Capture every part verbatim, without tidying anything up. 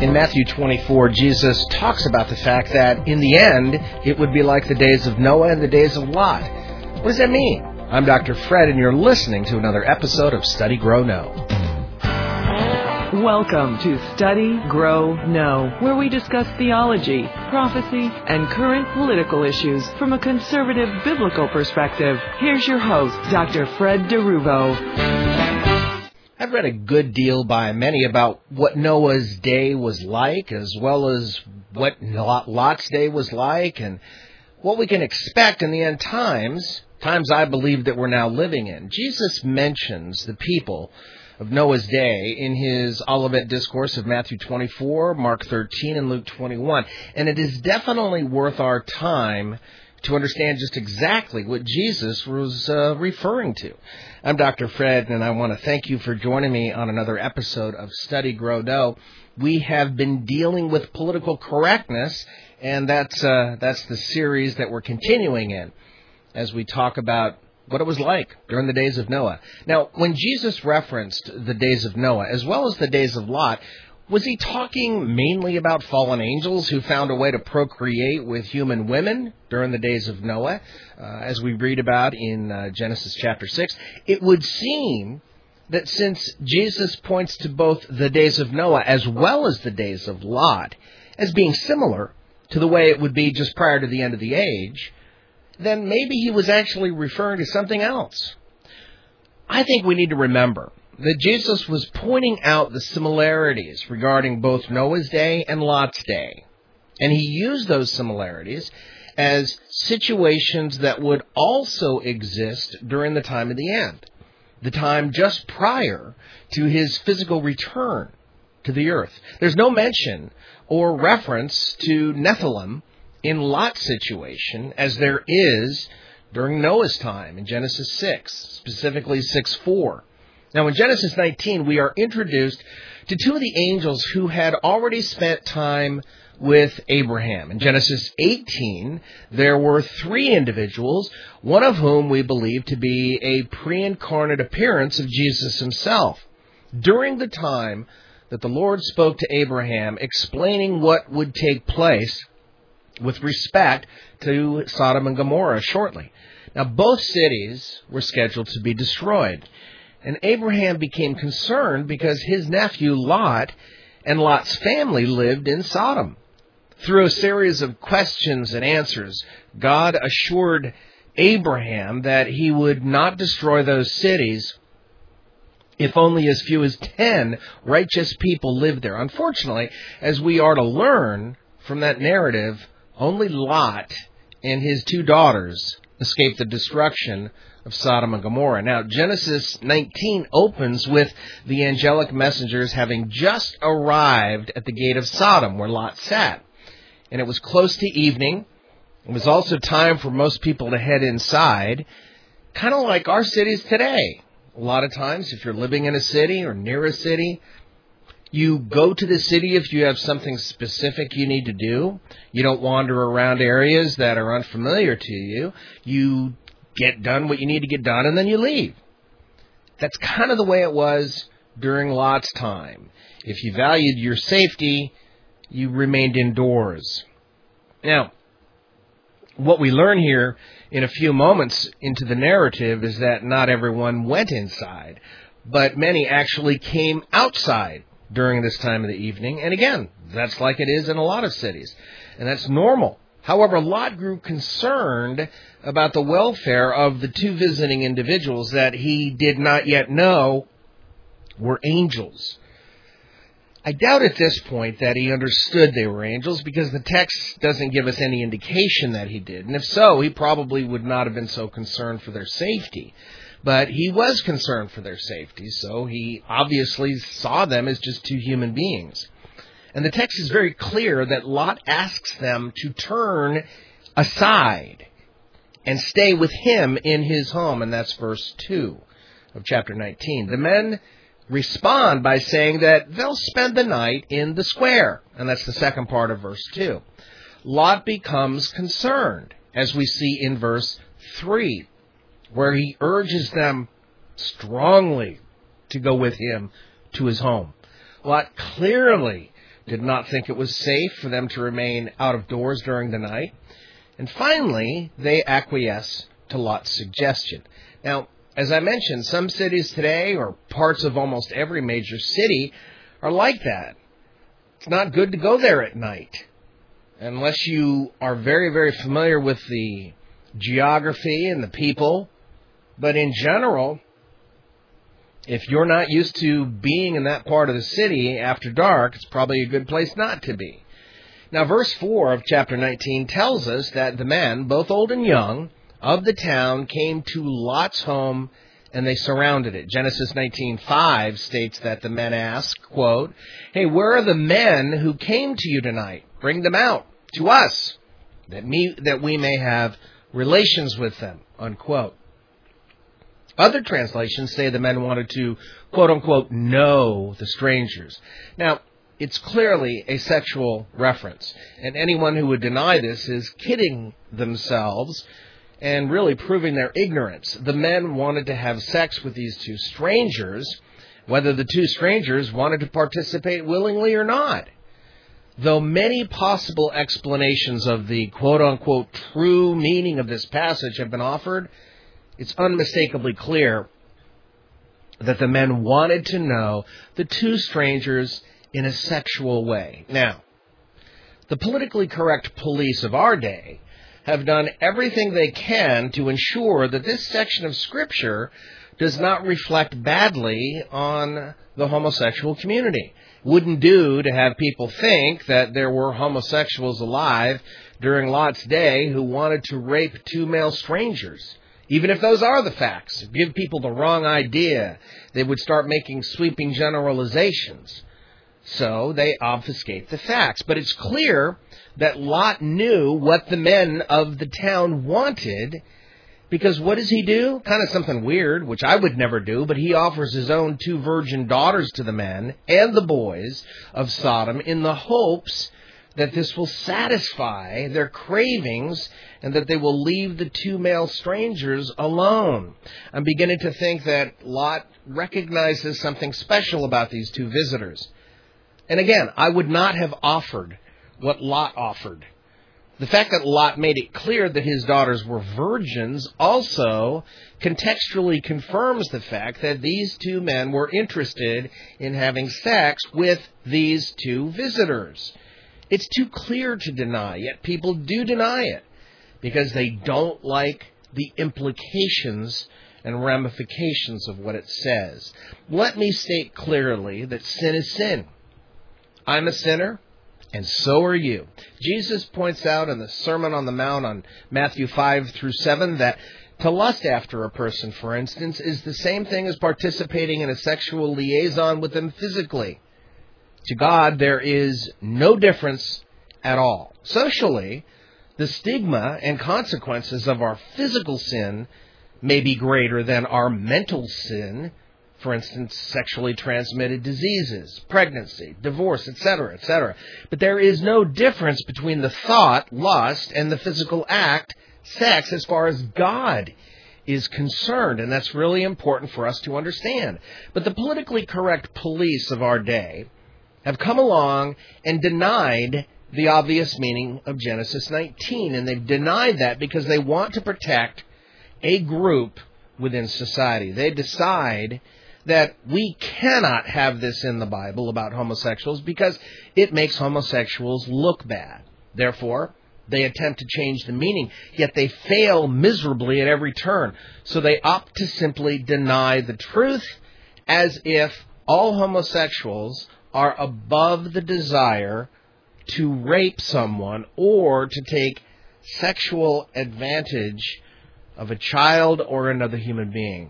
In Matthew twenty-four, Jesus talks about the fact that in the end, it would be like the days of Noah and the days of Lot. What does that mean? I'm Doctor Fred, and you're listening to another episode of Study, Grow, Know. Welcome to Study, Grow, Know, where we discuss theology, prophecy, and current political issues from a conservative biblical perspective. Here's your host, Doctor Fred DeRuvo. I've read a good deal by many about what Noah's day was like, as well as what Lot's day was like, and what we can expect in the end times, times I believe that we're now living in. Jesus mentions the people of Noah's day in his Olivet Discourse of Matthew twenty-four, Mark thirteen, and Luke twenty-one. And it is definitely worth our time to understand just exactly what Jesus was uh, referring to. I'm Doctor Fred, and I want to thank you for joining me on another episode of Study, Grow, Know. We have been dealing with political correctness, and that's uh, that's the series that we're continuing in as we talk about what it was like during the days of Noah. Now, when Jesus referenced the days of Noah, as well as the days of Lot, was he talking mainly about fallen angels who found a way to procreate with human women during the days of Noah, uh, as we read about in uh, Genesis chapter six? It would seem that since Jesus points to both the days of Noah as well as the days of Lot as being similar to the way it would be just prior to the end of the age, then maybe he was actually referring to something else. I think we need to remember that Jesus was pointing out the similarities regarding both Noah's day and Lot's day. And he used those similarities as situations that would also exist during the time of the end, the time just prior to his physical return to the earth. There's no mention or reference to Nephilim in Lot's situation as there is during Noah's time in Genesis six, specifically six four. Now, in Genesis nineteen, we are introduced to two of the angels who had already spent time with Abraham. In Genesis eighteen, there were three individuals, one of whom we believe to be a pre-incarnate appearance of Jesus himself. During the time that the Lord spoke to Abraham, explaining what would take place with respect to Sodom and Gomorrah shortly. Now, both cities were scheduled to be destroyed. And Abraham became concerned because his nephew Lot and Lot's family lived in Sodom. Through a series of questions and answers, God assured Abraham that he would not destroy those cities if only as few as ten righteous people lived there. Unfortunately, as we are to learn from that narrative, only Lot and his two daughters escaped the destruction of Sodom and Gomorrah. Now, Genesis nineteen opens with the angelic messengers having just arrived at the gate of Sodom, where Lot sat. And it was close to evening. It was also time for most people to head inside, kind of like our cities today. A lot of times, if you're living in a city or near a city, you go to the city if you have something specific you need to do. You don't wander around areas that are unfamiliar to you. You get done what you need to get done, and then you leave. That's kind of the way it was during Lot's time. If you valued your safety, you remained indoors. Now, what we learn here in a few moments into the narrative is that not everyone went inside, but many actually came outside during this time of the evening. And again, that's like it is in a lot of cities, and that's normal. However, Lot grew concerned about the welfare of the two visiting individuals that he did not yet know were angels. I doubt at this point that he understood they were angels, because the text doesn't give us any indication that he did. And if so, he probably would not have been so concerned for their safety. But he was concerned for their safety, so he obviously saw them as just two human beings. And the text is very clear that Lot asks them to turn aside and stay with him in his home, and that's verse two of chapter nineteen. The men respond by saying that they'll spend the night in the square, and that's the second part of verse two. Lot becomes concerned, as we see in verse three, where he urges them strongly to go with him to his home. Lot clearly did not think it was safe for them to remain out of doors during the night. And finally, they acquiesce to Lot's suggestion. Now, as I mentioned, some cities today, or parts of almost every major city, are like that. It's not good to go there at night, unless you are very, very familiar with the geography and the people. But in general, if you're not used to being in that part of the city after dark, it's probably a good place not to be. Now, verse four of chapter nineteen tells us that the men, both old and young, of the town came to Lot's home, and they surrounded it. Genesis nineteen five states that the men asked, quote, "Hey, where are the men who came to you tonight? Bring them out to us, that me that we may have relations with them," unquote. Other translations say the men wanted to, quote unquote, know the strangers. Now, it's clearly a sexual reference, and anyone who would deny this is kidding themselves and really proving their ignorance. The men wanted to have sex with these two strangers, whether the two strangers wanted to participate willingly or not. Though many possible explanations of the quote-unquote true meaning of this passage have been offered, it's unmistakably clear that the men wanted to know the two strangers in a sexual way. Now, the politically correct police of our day have done everything they can to ensure that this section of Scripture does not reflect badly on the homosexual community. Wouldn't do to have people think that there were homosexuals alive during Lot's day who wanted to rape two male strangers. Even if those are the facts, give people the wrong idea, they would start making sweeping generalizations. So they obfuscate the facts. But it's clear that Lot knew what the men of the town wanted, because what does he do? Kind of something weird, which I would never do, but he offers his own two virgin daughters to the men and the boys of Sodom in the hopes that this will satisfy their cravings and that they will leave the two male strangers alone. I'm beginning to think that Lot recognizes something special about these two visitors. And again, I would not have offered what Lot offered. The fact that Lot made it clear that his daughters were virgins also contextually confirms the fact that these two men were interested in having sex with these two visitors. It's too clear to deny, yet people do deny it because they don't like the implications and ramifications of what it says. Let me state clearly that sin is sin. I'm a sinner, and so are you. Jesus points out in the Sermon on the Mount on Matthew five through seven that to lust after a person, for instance, is the same thing as participating in a sexual liaison with them physically. To God, there is no difference at all. Socially, the stigma and consequences of our physical sin may be greater than our mental sin. For instance, sexually transmitted diseases, pregnancy, divorce, et cetera, et cetera. But there is no difference between the thought, lust, and the physical act, sex, as far as God is concerned. And that's really important for us to understand. But the politically correct police of our day have come along and denied the obvious meaning of Genesis nineteen. And they've denied that because they want to protect a group within society. They decide that we cannot have this in the Bible about homosexuals because it makes homosexuals look bad. Therefore, they attempt to change the meaning, yet they fail miserably at every turn. So they opt to simply deny the truth as if all homosexuals are above the desire to rape someone or to take sexual advantage of a child or another human being.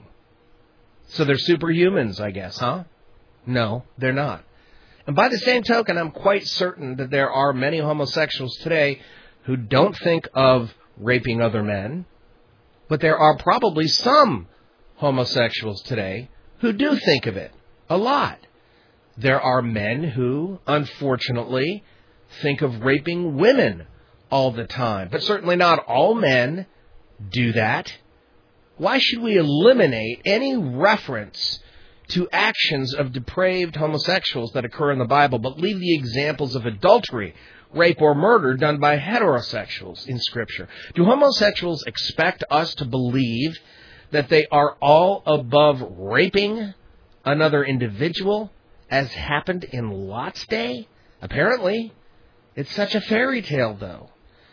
So they're superhumans, I guess, huh? No, they're not. And by the same token, I'm quite certain that there are many homosexuals today who don't think of raping other men, but there are probably some homosexuals today who do think of it a lot. There are men who, unfortunately, think of raping women all the time, but certainly not all men do that. Why should we eliminate any reference to actions of depraved homosexuals that occur in the Bible, but leave the examples of adultery, rape, or murder done by heterosexuals in Scripture. Do homosexuals expect us to believe that they are all above raping another individual, as happened in Lot's day? Apparently. It's such a fairy tale, though.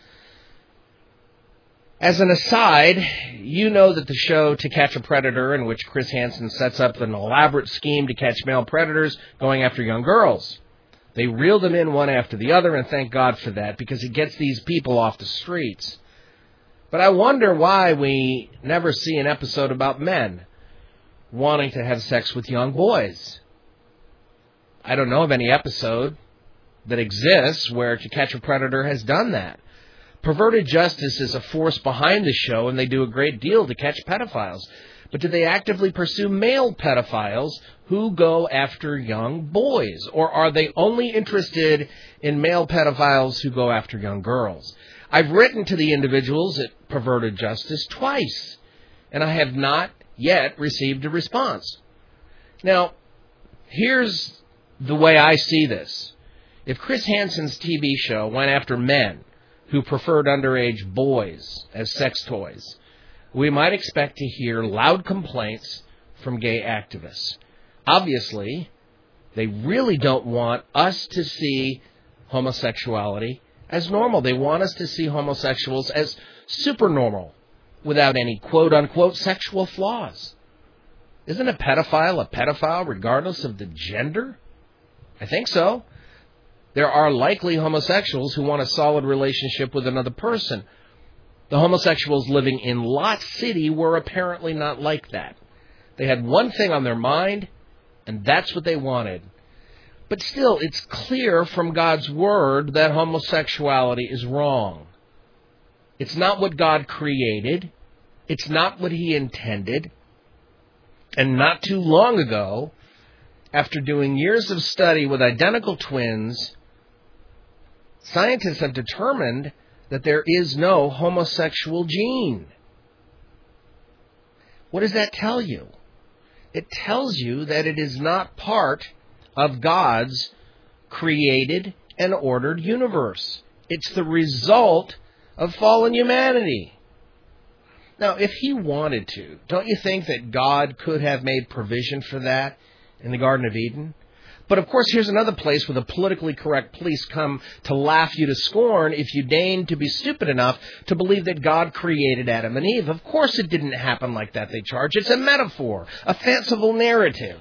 As an aside, you know that the show To Catch a Predator, in which Chris Hansen sets up an elaborate scheme to catch male predators going after young girls. They reel them in one after the other, and thank God for that, because it gets these people off the streets. But I wonder why we never see an episode about men wanting to have sex with young boys. I don't know of any episode that exists where To Catch a Predator has done that. Perverted Justice is a force behind the show, and they do a great deal to catch pedophiles. But do they actively pursue male pedophiles who go after young boys? Or are they only interested in male pedophiles who go after young girls? I've written to the individuals at Perverted Justice twice, and I have not yet received a response. Now, here's the way I see this. If Chris Hansen's T V show went after men who preferred underage boys as sex toys, we might expect to hear loud complaints from gay activists. Obviously, they really don't want us to see homosexuality as normal. They want us to see homosexuals as supernormal, without any quote-unquote sexual flaws. Isn't a pedophile a pedophile regardless of the gender? I think so. There are likely homosexuals who want a solid relationship with another person. The homosexuals living in Lot City were apparently not like that. They had one thing on their mind, and that's what they wanted. But still, it's clear from God's Word that homosexuality is wrong. It's not what God created. It's not what He intended. And not too long ago, after doing years of study with identical twins, scientists have determined that there is no homosexual gene. What does that tell you? It tells you that it is not part of God's created and ordered universe. It's the result of fallen humanity. Now, if He wanted to, don't you think that God could have made provision for that in the Garden of Eden? But, of course, here's another place where the politically correct police come to laugh you to scorn if you deign to be stupid enough to believe that God created Adam and Eve. Of course it didn't happen like that, they charge. It's a metaphor, a fanciful narrative.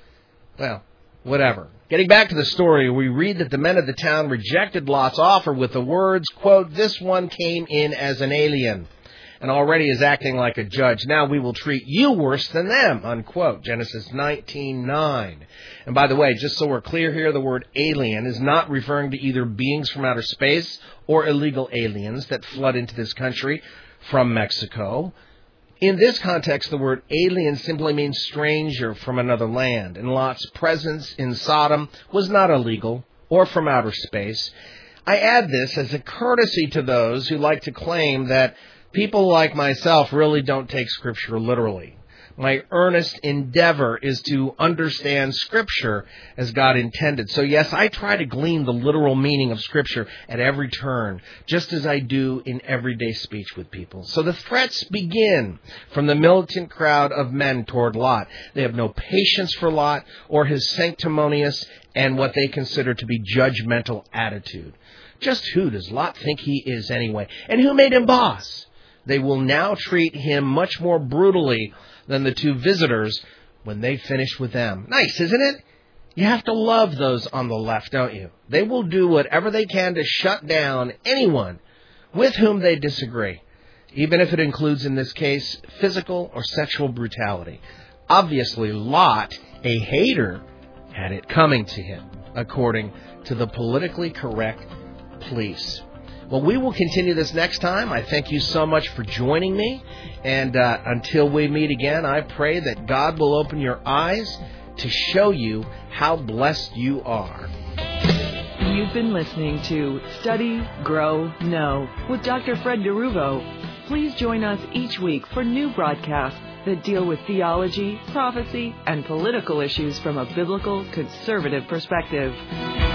Well, whatever. Getting back to the story, we read that the men of the town rejected Lot's offer with the words, quote, "This one came in as an alien and already is acting like a judge. Now we will treat you worse than them," unquote. Genesis nineteen nine. And by the way, just so we're clear here, the word alien is not referring to either beings from outer space or illegal aliens that flood into this country from Mexico. In this context, the word alien simply means stranger from another land, and Lot's presence in Sodom was not illegal or from outer space. I add this as a courtesy to those who like to claim that people like myself really don't take Scripture literally. My earnest endeavor is to understand Scripture as God intended. So yes, I try to glean the literal meaning of Scripture at every turn, just as I do in everyday speech with people. So the threats begin from the militant crowd of men toward Lot. They have no patience for Lot or his sanctimonious and what they consider to be judgmental attitude. Just who does Lot think he is anyway? And who made him boss? They will now treat him much more brutally than the two visitors when they finish with them. Nice, isn't it? You have to love those on the left, don't you? They will do whatever they can to shut down anyone with whom they disagree, even if it includes, in this case, physical or sexual brutality. Obviously, Lot, a hater, had it coming to him, according to the politically correct police. Well, we will continue this next time. I thank you so much for joining me. And uh, until we meet again, I pray that God will open your eyes to show you how blessed you are. You've been listening to Study, Grow, Know with Doctor Fred DeRuvo. Please join us each week for new broadcasts that deal with theology, prophecy, and political issues from a biblical conservative perspective.